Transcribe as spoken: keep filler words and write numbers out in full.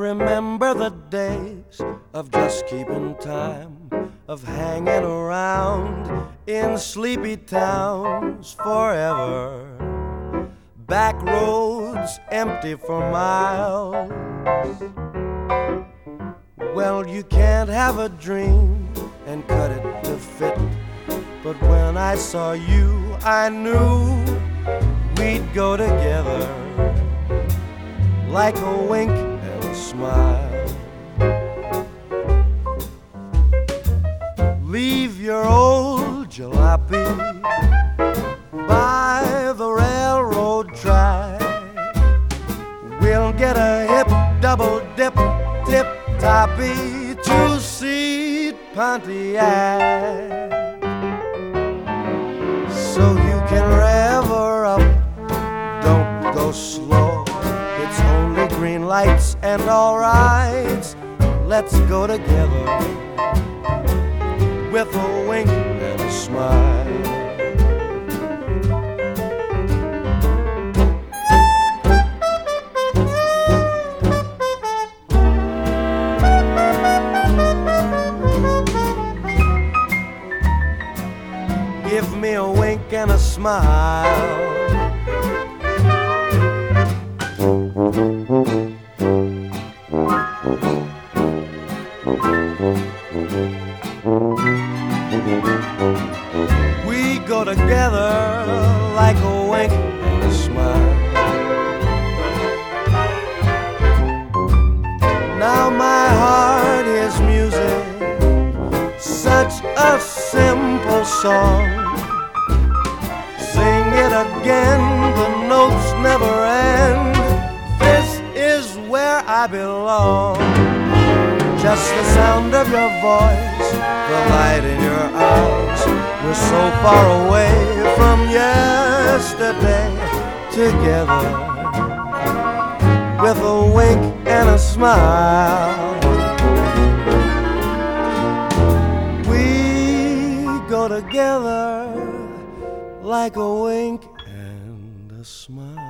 remember the days of just keeping time, of hanging around in sleepy towns forever. Back roads empty for miles. Well, you can't have a dream and cut it to fit, but when I saw you, I knew we'd go together like a wink and a smile. Leave your old jalopy by the railroad track. We'll get a hip double dip, tip-toppy two-seat Pontiac, so you can rev her up. Don't go slow, it's only green lights and all right. Let's go together with a wink and a smile. Give me a wink and a smile. We go together like a wink and a smile. Now my heart is music, such a simple song. Sing it again, the notes never end. This is where I belong. Just the sound of your voice, the light in your eyes. We're so far away from yesterday, together with a wink and a smile. We go together like a wink and a smile.